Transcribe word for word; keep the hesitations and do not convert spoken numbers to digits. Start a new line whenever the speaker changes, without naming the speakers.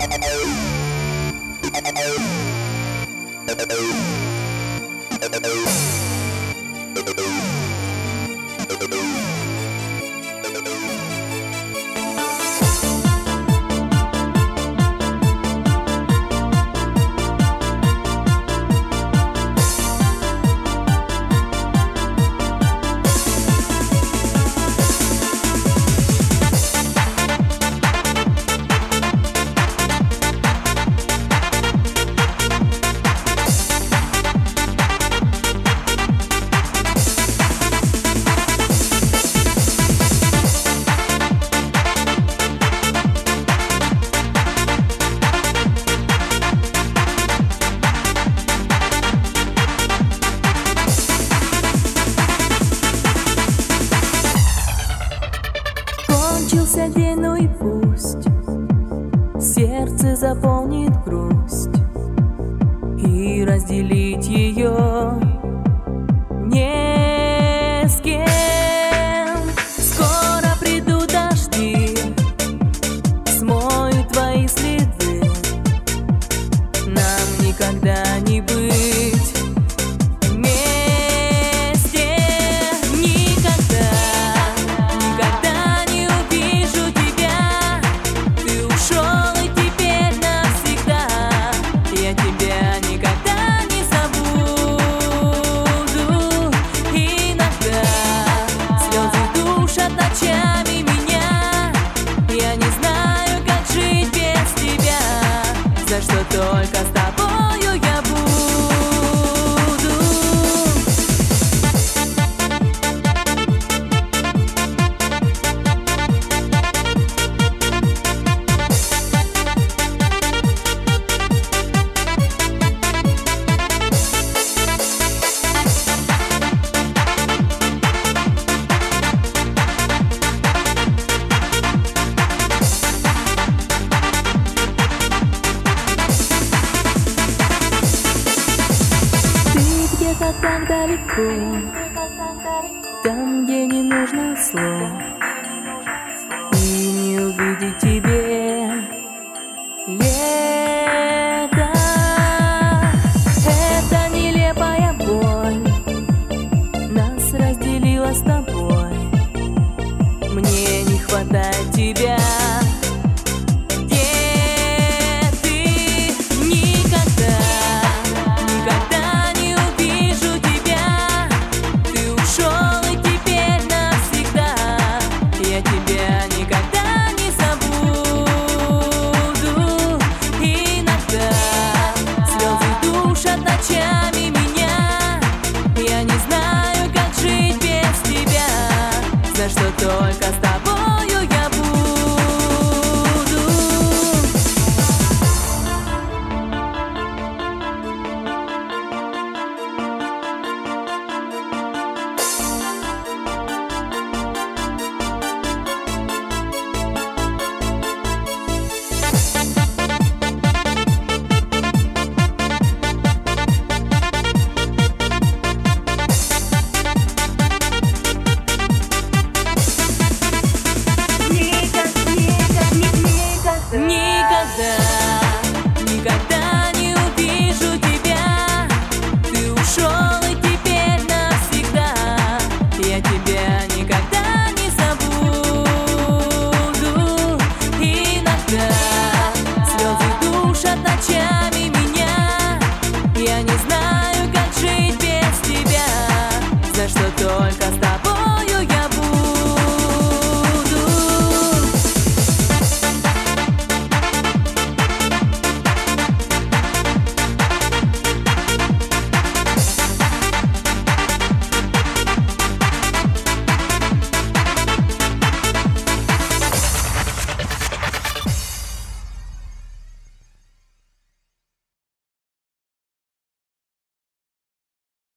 Кончился день, ну и пусть сердце заполнит грусть, и разделить ее не с кем. Скоро придут дожди, смоют твои следы. Нам никогда не быть вместе. Никогда, никогда не увижу тебя. Ты ушел, и теперь навсегда я тебя никогда не забуду. Иногда слезы душат ночами меня. Я не знаю, как жить без тебя, за что только с тобою я буду. Где-то так далеко, там, где не нужно слов, и не увидеть тебе лето. Это нелепая боль нас разделила с тобой. Мне не хватает тебя. Ночами меня, я не знаю, как жить без тебя, за что только с тобою я буду. Никогда, никогда не увижу тебя. Ты ушел, и теперь навсегда я тебя никогда не забуду. Иногда слезы душат ночами меня. Я не знаю, как жить без тебя, за что только